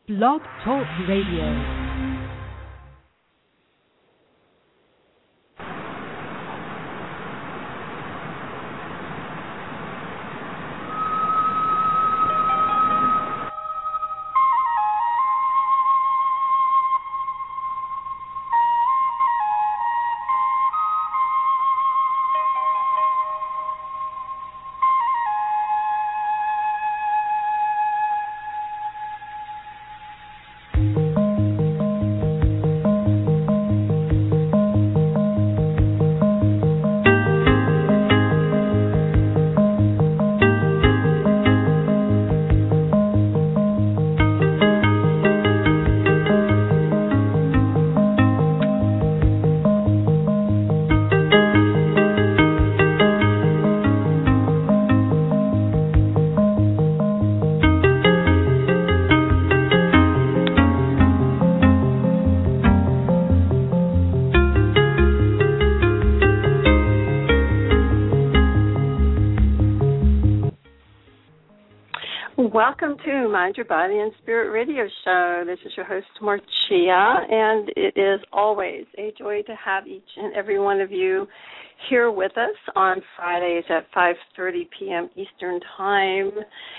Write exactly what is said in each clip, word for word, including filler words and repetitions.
Blog Talk Radio. Welcome to Mind Your Body and Spirit Radio Show. This is your host, Marcia, and it is always a joy to have each and every one of you here with us on Fridays at five thirty p.m. Eastern Time.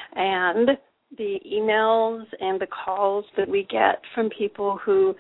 And the emails and the calls that we get from people who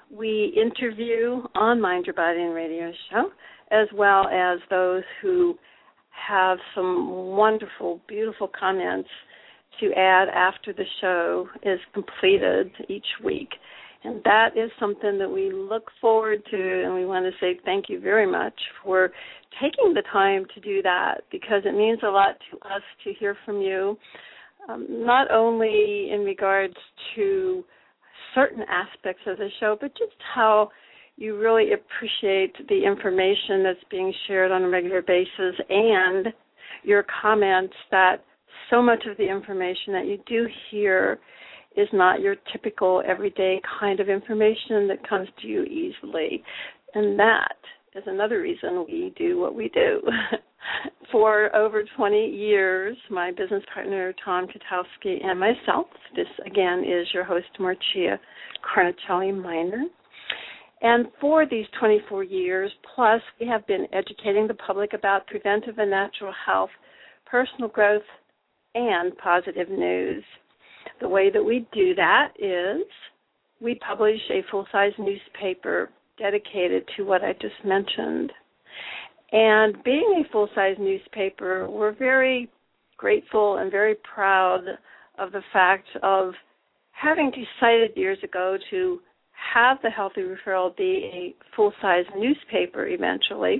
we interview on Mind Your Body and Radio Show, as well as those who have some wonderful, beautiful comments to add after the show is completed each week. And that is something that we look forward to, and we want to say thank you very much for taking the time to do that, because it means a lot to us to hear from you, um, not only in regards to certain aspects of the show, but just how you really appreciate the information that's being shared on a regular basis and your comments that so much of the information that you do hear is not your typical everyday kind of information that comes to you easily. And that is another reason we do what we do. For over twenty years, my business partner, Tom Katowski, and myself, this again is your host, Marcia Carnicelli-Miner. And for these twenty-four years, plus, we have been educating the public about preventive and natural health, personal growth, and positive news. The way that we do that is we publish a full-size newspaper dedicated to what I just mentioned. And being a full-size newspaper, we're very grateful and very proud of the fact of having decided years ago to have the Healthy Referral be a full-size newspaper eventually,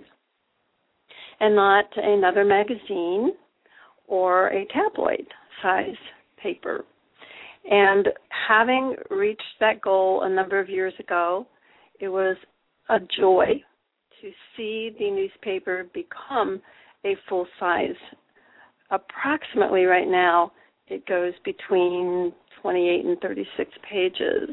and not another magazine or a tabloid-size paper. And having reached that goal a number of years ago, it was a joy to see the newspaper become a full-size. Approximately right now, it goes between twenty-eight and thirty-six pages.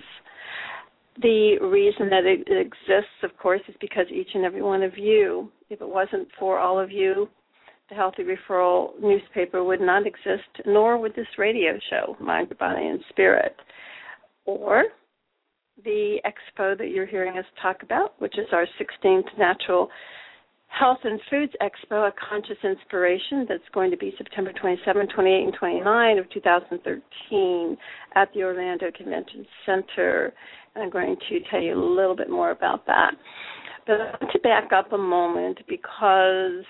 The reason that it exists, of course, is because each and every one of you, if it wasn't for all of you, the Healthy Referral newspaper would not exist, nor would this radio show, Mind, Your Body, and Spirit, or the expo that you're hearing us talk about, which is our sixteenth Natural Health and Foods Expo, a conscious inspiration that's going to be September twenty-seventh, twenty-eighth, and twenty-ninth of two thousand thirteen at the Orlando Convention Center. And I'm going to tell you a little bit more about that. But I want to back up a moment because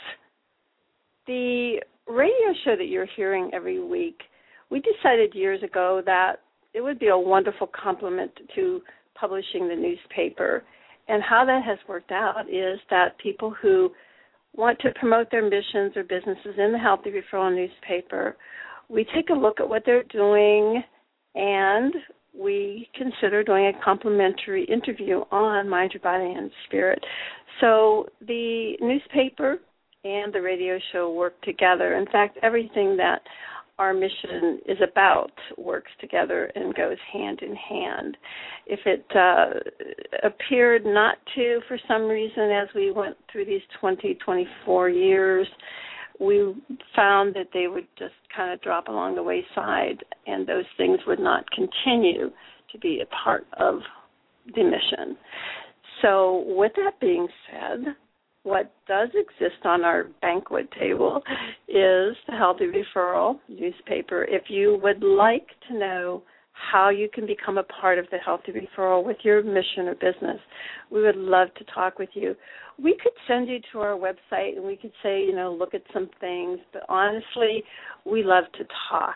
the radio show that you're hearing every week, we decided years ago that it would be a wonderful complement to publishing the newspaper. And how that has worked out is that people who want to promote their missions or businesses in the Healthy Referral newspaper, we take a look at what they're doing, and we consider doing a complimentary interview on Mind Your Body and Spirit. So the newspaper and the radio show work together. In fact, everything that our mission is about works together and goes hand in hand. If it uh, appeared not to for some reason as we went through these twenty, twenty-four years, we found that they would just kind of drop along the wayside, and those things would not continue to be a part of the mission. So with that being said, what does exist on our banquet table is the Healthy Referral newspaper. If you would like to know how you can become a part of the Healthy Referral with your mission or business, we would love to talk with you. We could send you to our website and we could say, you know, look at some things, but honestly, we love to talk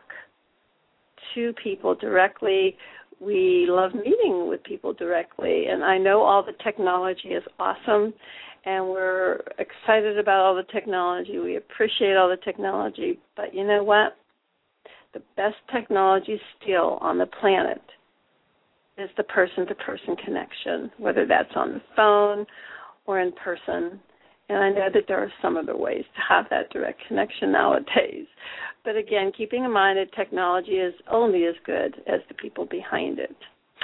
to people directly. We love meeting with people directly, and I know all the technology is awesome, and we're excited about all the technology. We appreciate all the technology, but you know what? The best technology still on the planet is the person-to-person connection, whether that's on the phone or in person. And I know that there are some other ways to have that direct connection nowadays. But again, keeping in mind that technology is only as good as the people behind it.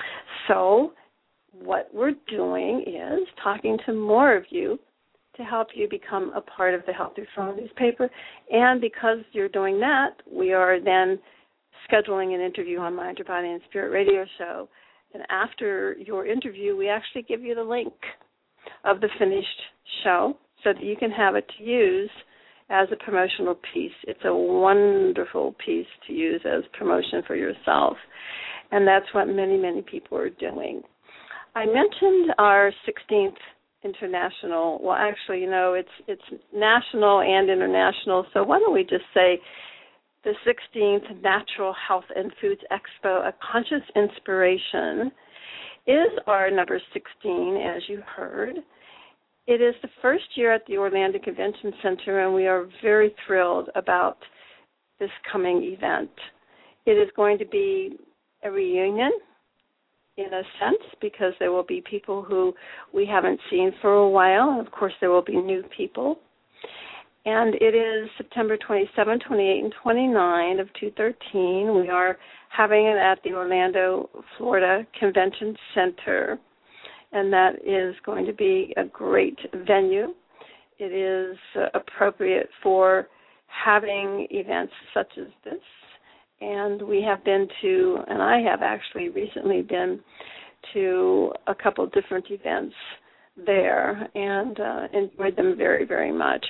So what we're doing is talking to more of you to help you become a part of the Healthy Referral newspaper. And because you're doing that, we are then scheduling an interview on Mind Your Body and Spirit radio show. And after your interview, we actually give you the link of the finished show so that you can have it to use as a promotional piece. It's a wonderful piece to use as promotion for yourself, and that's what many, many people are doing. I mentioned our sixteenth international, well, actually, you know, it's it's national and international, so why don't we just say the sixteenth Natural Health and Foods Expo, A Conscious Inspiration, is our number sixteen, as you heard. It is the first year at the Orlando Convention Center, and we are very thrilled about this coming event. It is going to be a reunion, in a sense, because there will be people who we haven't seen for a while, and of course there will be new people. And it is September twenty-seventh, twenty-eighth, and twenty-ninth of two thirteen. We are having it at the Orlando, Florida Convention Center, and that is going to be a great venue. It is uh, appropriate for having events such as this. And we have been to, and I have actually recently been to a couple different events there and uh, enjoyed them very, very much.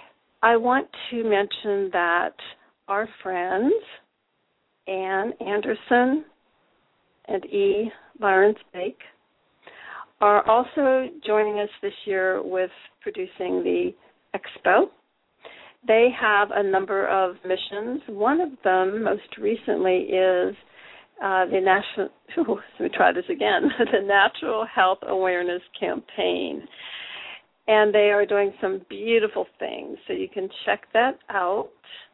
I want to mention that our friends, Ann Anderson and E. Lawrence Bake, are also joining us this year with producing the expo. They have a number of missions. One of them, most recently, is uh, the National, ooh, let me try this again, the Natural Health Awareness Campaign. And they are doing some beautiful things, so you can check that out.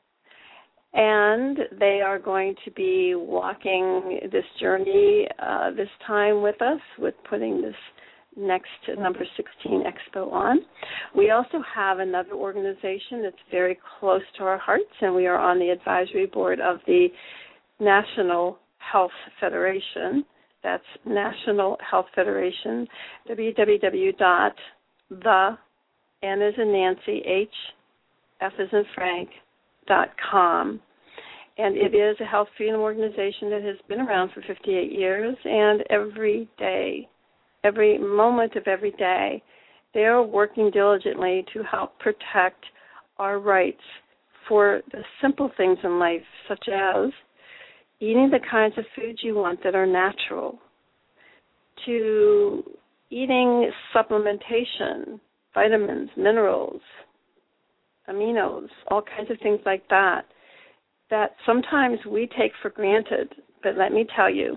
And they are going to be walking this journey uh, this time with us, with putting this next number sixteen expo on. We also have another organization that's very close to our hearts, and we are on the advisory board of the National Health Federation. That's National Health Federation, w w w dot the, N as in Nancy, H, F as in Frank, dot com. And it is a health freedom organization that has been around for fifty-eight years, and every day, every moment of every day, they are working diligently to help protect our rights for the simple things in life, such as eating the kinds of foods you want that are natural, to eating supplementation, vitamins, minerals, aminos, all kinds of things like that, that sometimes we take for granted. But let me tell you,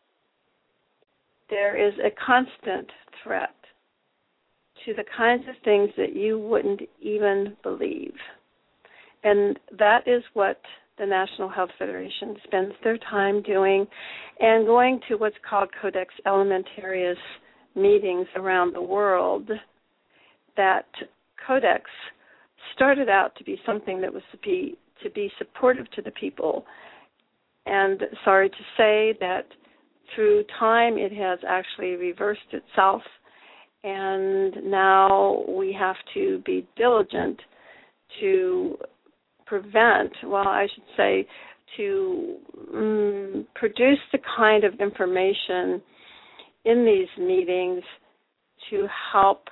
there is a constant threat to the kinds of things that you wouldn't even believe. And that is what the National Health Federation spends their time doing, and going to what's called Codex Alimentarius meetings around the world. That Codex started out to be something that was to be, to be supportive to the people. And sorry to say that through time it has actually reversed itself, and now we have to be diligent to prevent, well, I should say, to um, produce the kind of information in these meetings to help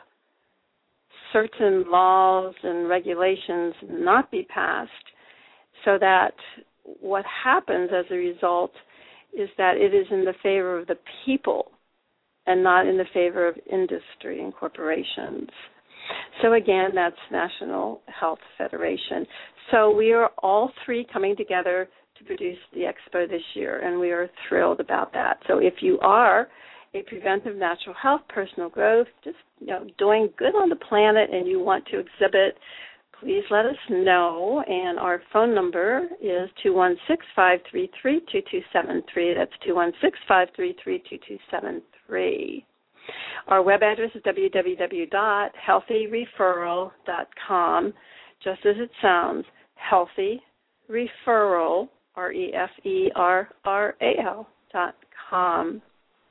certain laws and regulations not be passed, so that what happens as a result is that it is in the favor of the people and not in the favor of industry and corporations. So again, that's National Health Federation. So we are all three coming together to produce the expo this year, and we are thrilled about that. So if you are a preventive natural health, personal growth, just you know, doing good on the planet and you want to exhibit, please let us know. And our phone number is two one six, five three three, two two seven three. That's two one six, five three three, two two seven three. Our web address is w w w dot healthy referral dot com, just as it sounds, Healthy Referral, R E F E R R A L dot com.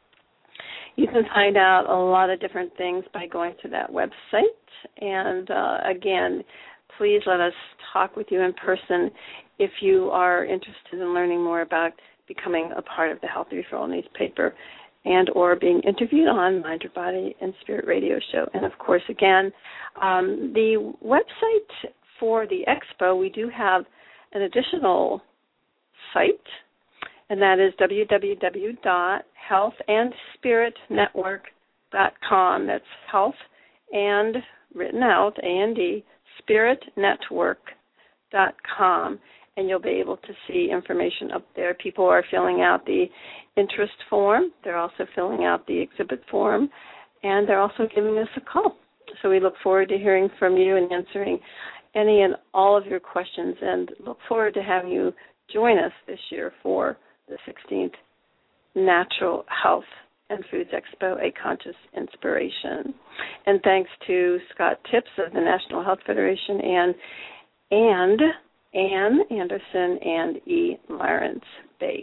You can find out a lot of different things by going to that website. And uh, again, please let us talk with you in person if you are interested in learning more about becoming a part of the Healthy Referral newspaper and or being interviewed on Mind Your Body and Spirit Radio Show. And, of course, again, um, the website for the expo, we do have an additional site, and that is w w w dot health and spirit network dot com. That's health and, written out, A N D, spirit network dot com. And you'll be able to see information up there. People are filling out the interest form. They're also filling out the exhibit form. And they're also giving us a call. So we look forward to hearing from you and answering any and all of your questions, and look forward to having you join us this year for the sixteenth Natural Health and Foods Expo, A Conscious Inspiration. And thanks to Scott Tips of the National Health Federation and and Ann Anderson and E. Lawrence Bake.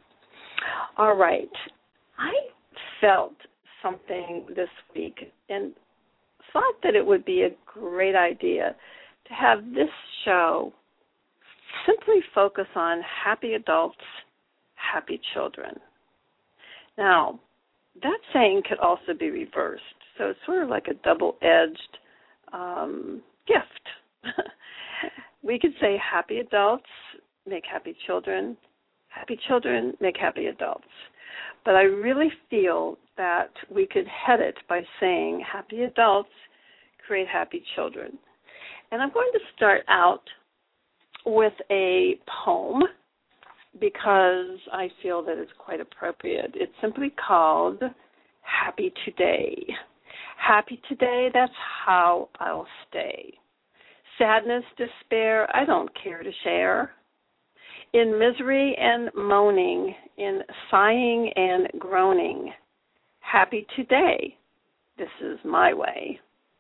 All right. I felt something this week and thought that it would be a great idea to have this show simply focus on happy adults, happy children. Now, that saying could also be reversed, so it's sort of like a double-edged um, gift. We could say happy adults make happy children, happy children make happy adults. But I really feel that we could head it by saying happy adults create happy children. And I'm going to start out with a poem because I feel that it's quite appropriate. It's simply called Happy Today. Happy today, that's how I'll stay. Sadness, despair, I don't care to share. In misery and moaning, in sighing and groaning, happy today, this is my way.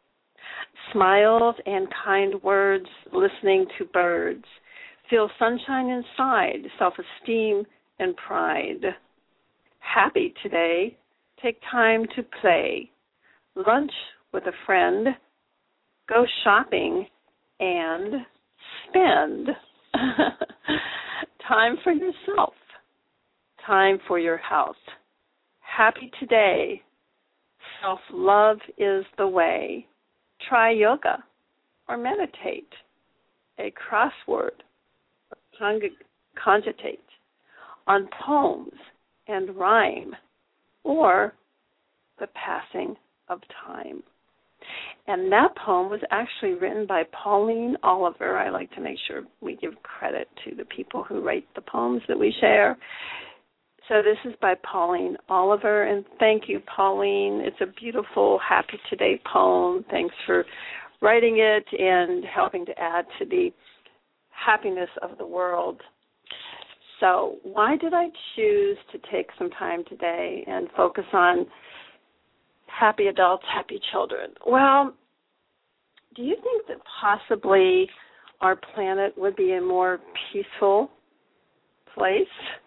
Smiles and kind words, listening to birds, feel sunshine inside, self-esteem and pride. Happy today, take time to play, lunch with a friend, go shopping, and spend. Time for yourself. Time for your health. Happy today. Self-love is the way. Try yoga or meditate. A crossword or cogitate on poems and rhyme or the passing of time. And that poem was actually written by Pauline Oliver. I like to make sure we give credit to the people who write the poems that we share. So this is by Pauline Oliver, and thank you, Pauline. It's a beautiful Happy Today poem. Thanks for writing it and helping to add to the happiness of the world. So why did I choose to take some time today and focus on happy adults, happy children? Well, do you think that possibly our planet would be a more peaceful place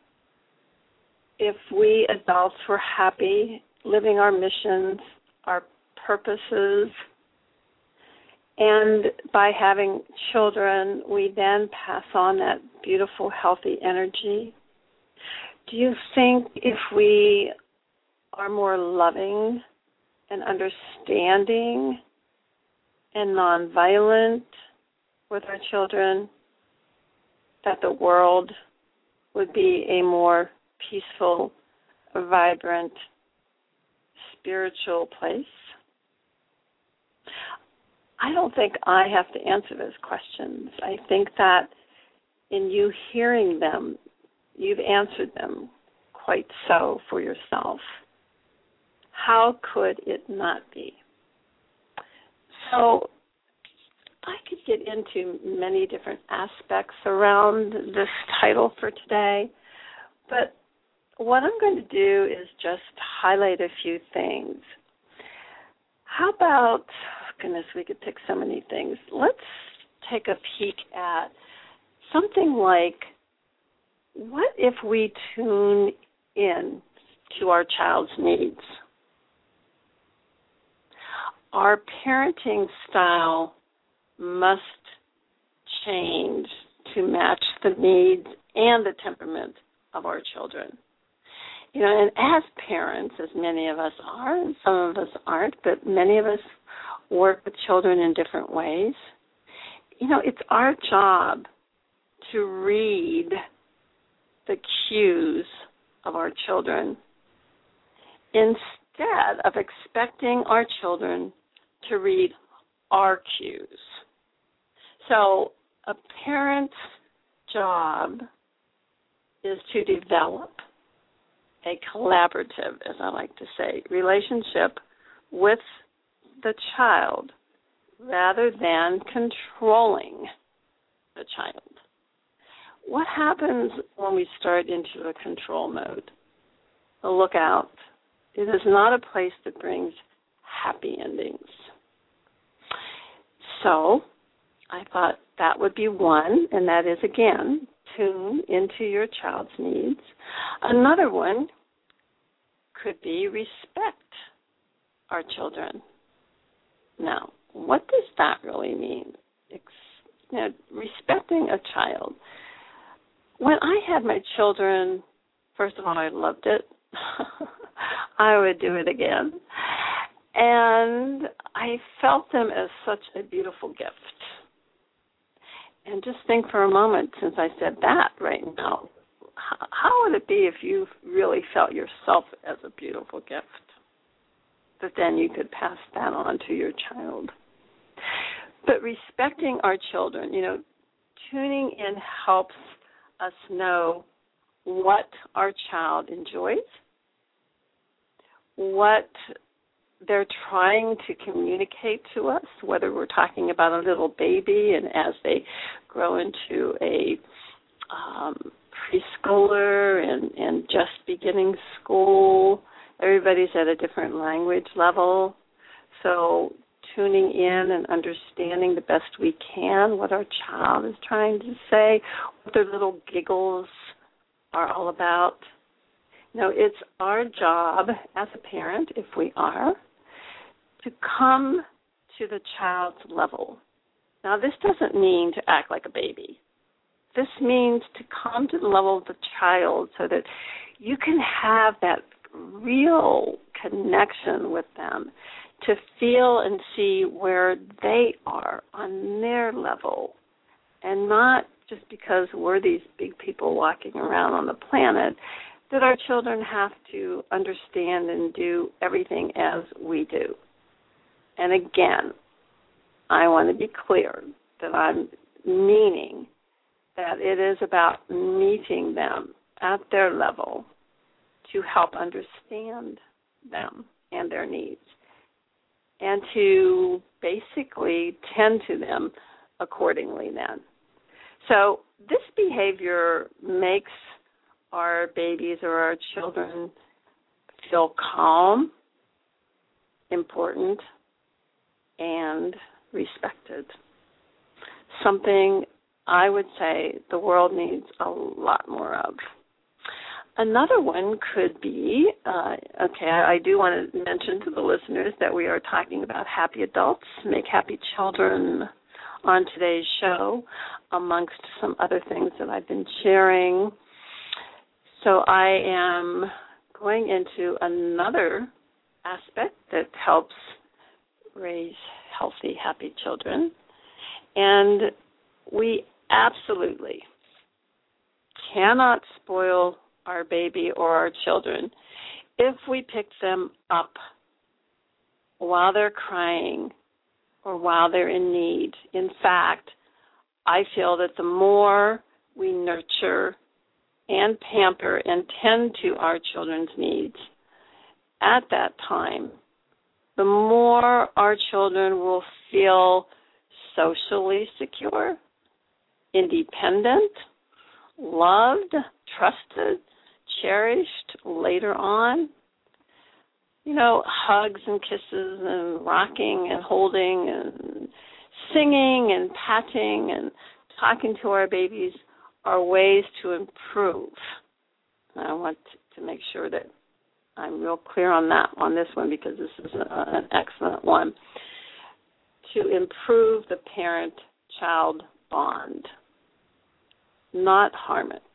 if we adults were happy, living our missions, our purposes, And by having children, we then pass on that beautiful, healthy energy. Do you think if we are more loving and understanding and nonviolent with our children, that the world would be a more peaceful, vibrant, spiritual place? I don't think I have to answer those questions. I think that in you hearing them, you've answered them quite so for yourself. How could it not be? So I could get into many different aspects around this title for today, but what I'm going to do is just highlight a few things. How about, goodness, we could pick so many things. Let's take a peek at something like, what if we tune in to our child's needs? Our parenting style must change to match the needs and the temperament of our children. You know, and as parents, as many of us are, and some of us aren't, but many of us work with children in different ways. You know, it's our job to read the cues of our children instead of expecting our children to read our cues. So a parent's job is to develop a collaborative, as I like to say, relationship with the child rather than controlling the child. What happens when we start into a control mode? Well, look out. It is not a place that brings happy endings. So I thought that would be one, and that is, again, tune into your child's needs. Another one could be respect our children. Now, what does that really mean? Ex- you know, respecting a child. When I had my children, first of all, I loved it. I would do it again. And I felt them as such a beautiful gift. And just think for a moment, since I said that right now, how would it be if you really felt yourself as a beautiful gift? That then you could pass that on to your child. But respecting our children, you know, tuning in helps us know what our child enjoys, what they're trying to communicate to us, whether we're talking about a little baby and as they grow into a um, preschooler and, and just beginning school. Everybody's at a different language level. So tuning in and understanding the best we can what our child is trying to say, what their little giggles are all about. You know, it's our job as a parent, if we are, to come to the child's level. Now, this doesn't mean to act like a baby. This means to come to the level of the child so that you can have that real connection with them, to feel and see where they are on their level, and not just because we're these big people walking around on the planet that our children have to understand and do everything as we do. And again, I want to be clear that I'm meaning that it is about meeting them at their level to help understand them and their needs, and to basically tend to them accordingly then. So this behavior makes our babies or our children feel calm, important, and respected. Something I would say the world needs a lot more of. Another one could be, uh, okay, I, I do want to mention to the listeners that we are talking about happy adults, make happy children on today's show, amongst some other things that I've been sharing. So I am going into another aspect that helps raise healthy, happy children. And we absolutely cannot spoil our baby or our children if we pick them up while they're crying or while they're in need. In fact, I feel that the more we nurture and pamper and tend to our children's needs at that time, the more our children will feel socially secure, independent, loved, trusted, cherished later on. You know, hugs and kisses and rocking and holding and singing and patting and talking to our babies are ways to improve. And I want to make sure that I'm real clear on that, on this one, because this is a, an excellent one. To improve the parent-child bond, not harm it.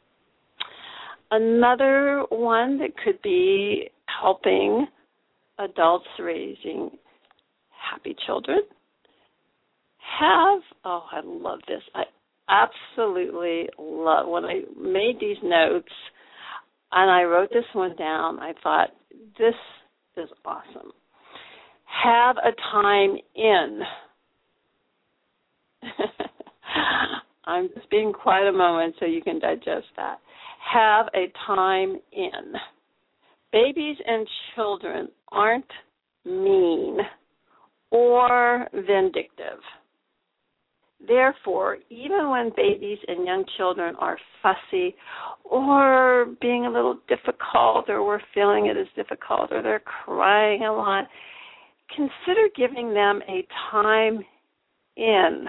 Another one that could be helping adults raising happy children. Have, oh, I love this. I absolutely love, when I made these notes and I wrote this one down, I thought, this is awesome. Have a time in. I'm just being quiet a moment so you can digest that. Have a time in. Babies and children aren't mean or vindictive. Therefore, even when babies and young children are fussy or being a little difficult, or we're feeling it as difficult, or they're crying a lot, consider giving them a time in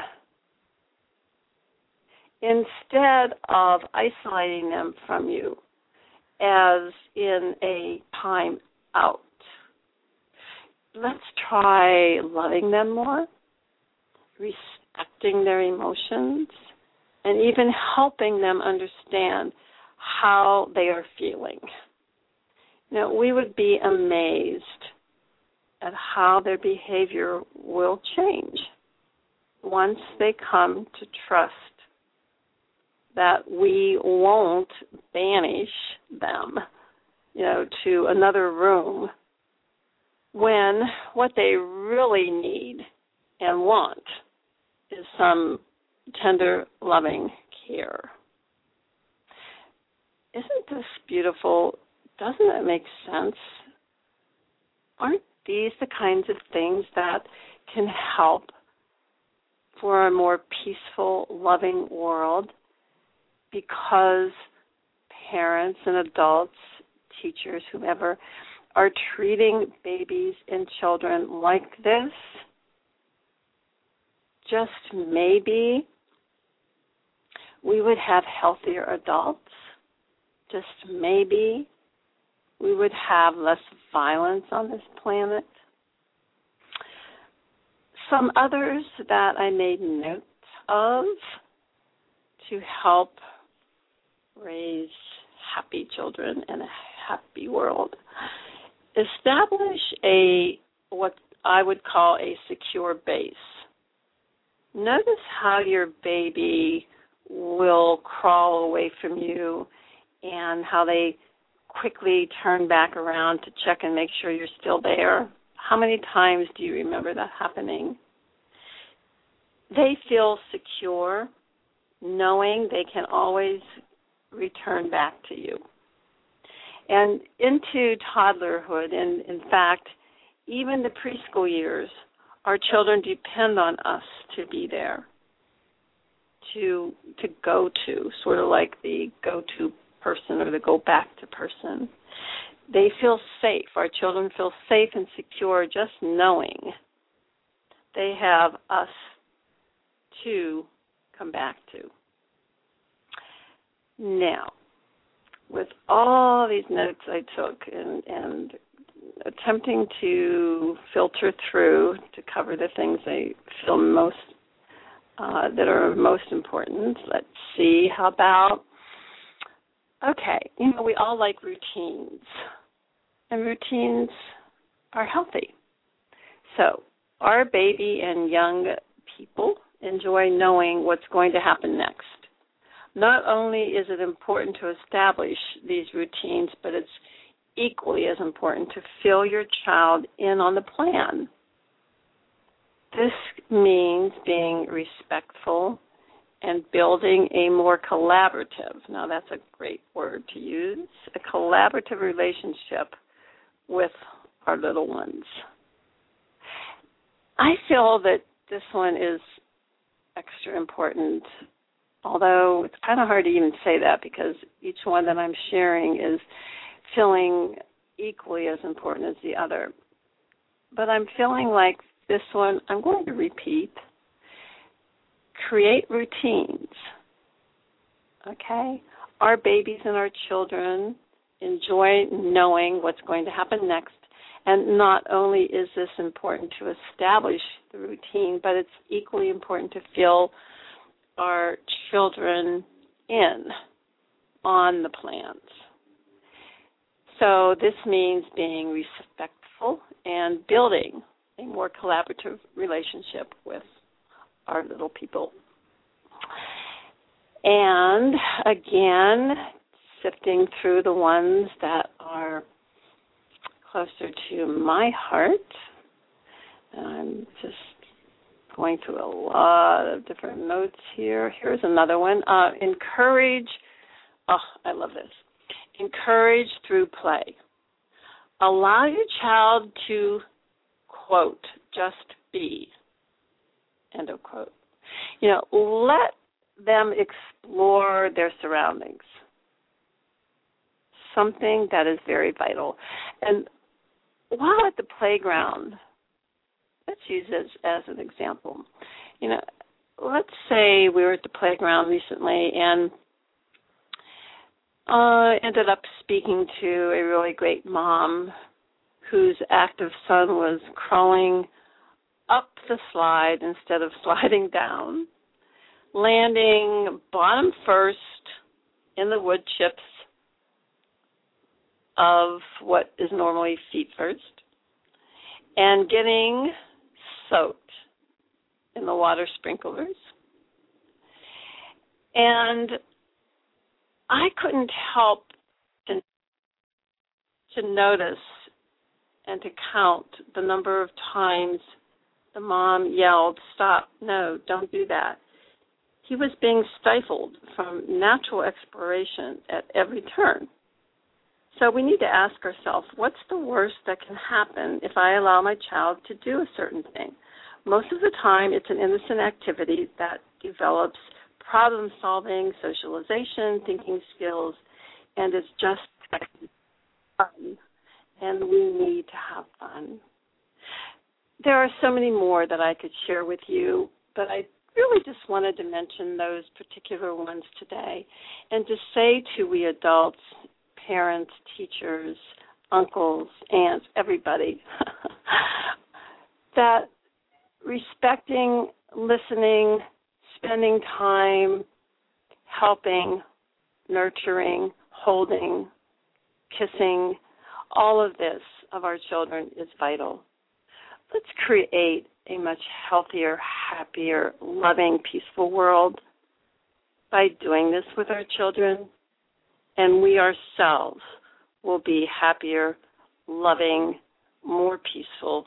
instead of isolating them from you as in a time out. Let's try loving them more, respecting their emotions, and even helping them understand how they are feeling. Now, we would be amazed at how their behavior will change once they come to trust that we won't banish them, you know, to another room when what they really need and want is some tender, loving care. Isn't this beautiful? Doesn't it make sense? Aren't these the kinds of things that can help for a more peaceful, loving world? Because parents and adults, teachers, whomever, are treating babies and children like this, just maybe we would have healthier adults. Just maybe we would have less violence on this planet. Some others that I made note of to help raise happy children and a happy world. Establish a, what I would call a secure base. Notice how your baby will crawl away from you and how they quickly turn back around to check and make sure you're still there. How many times do you remember that happening? They feel secure, knowing they can always return back to you. And into toddlerhood, and in fact, even the preschool years, our children depend on us to be there, to to go to, sort of like the go-to person or the go-back-to person. They feel safe. Our children feel safe and secure just knowing they have us to come back to. Now, with all these notes I took and, and attempting to filter through to cover the things I feel most uh, that are most important. Let's see. How about, okay, you know, we all like routines, and routines are healthy. So our baby and young people enjoy knowing what's going to happen next. Not only is it important to establish these routines, but it's equally as important to fill your child in on the plan. This means being respectful and building a more collaborative, now that's a great word to use, a collaborative relationship with our little ones. I feel that this one is extra important, although it's kind of hard to even say that because each one that I'm sharing is feeling equally as important as the other. But I'm feeling like this one, I'm going to repeat. Create routines, okay? Our babies and our children enjoy knowing what's going to happen next. And not only is this important to establish the routine, but it's equally important to fill our children in on the plans. So this means being respectful and building a more collaborative relationship with our little people. And again, sifting through the ones that are closer to my heart. I'm just going through a lot of different notes here. Here's another one. Uh, encourage, oh, I love this. Encourage through play. Allow your child to, quote, just be, end of quote. You know, let them explore their surroundings. Something that is very vital. And while at the playground, let's use this as an example. You know, let's say we were at the playground recently and uh, ended up speaking to a really great mom whose active son was crawling up the slide instead of sliding down, landing bottom first in the wood chips of what is normally feet first, and getting soaked in the water sprinklers. And I couldn't help to, to notice and to count the number of times the mom yelled, "Stop, no, don't do that." He was being stifled from natural exploration at every turn. So we need to ask ourselves, what's the worst that can happen if I allow my child to do a certain thing? Most of the time, it's an innocent activity that develops problem-solving, socialization, thinking skills, and it's just fun, and we need to have fun. There are so many more that I could share with you, but I really just wanted to mention those particular ones today and to say to we adults, parents, teachers, uncles, aunts, everybody, that respecting, listening, spending time, helping, nurturing, holding, kissing, all of this of our children is vital. Let's create a much healthier, happier, loving, peaceful world by doing this with our children, and we ourselves will be happier, loving, more peaceful.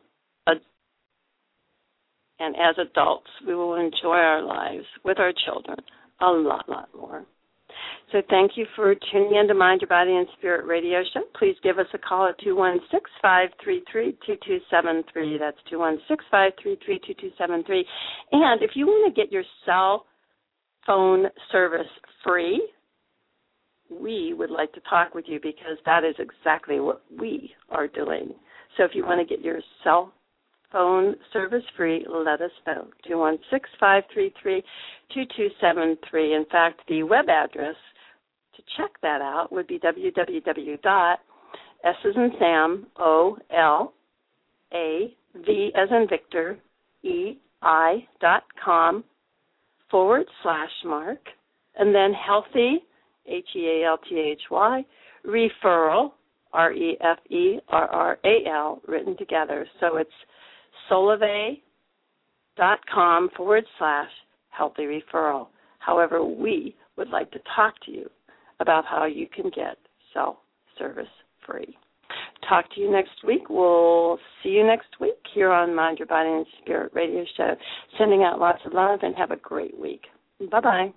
And as adults, we will enjoy our lives with our children a lot, lot more. So thank you for tuning in to Mind Your Body and Spirit Radio Show. Please give us a call at two one six, five three three, two two seven three. That's two one six, five three three, two two seven three. And if you want to get your cell phone service free, we would like to talk with you because that is exactly what we are doing. So if you want to get your cell phone service free, let us know. two one six, five three three, two two seven three. In fact, the web address to check that out would be www dot S as in Sam, O, L, A, V as in Victor, E, I dot com forward slash Mark, and then healthy, H E A L T H Y, referral, R E F E R R A L, written together. So it's solave dot com forward slash healthy referral. However, we would like to talk to you about how you can get self-service free. Talk to you next week. We'll see you next week here on Mind Your Body and Spirit Radio Show. Sending out lots of love and have a great week. Bye-bye.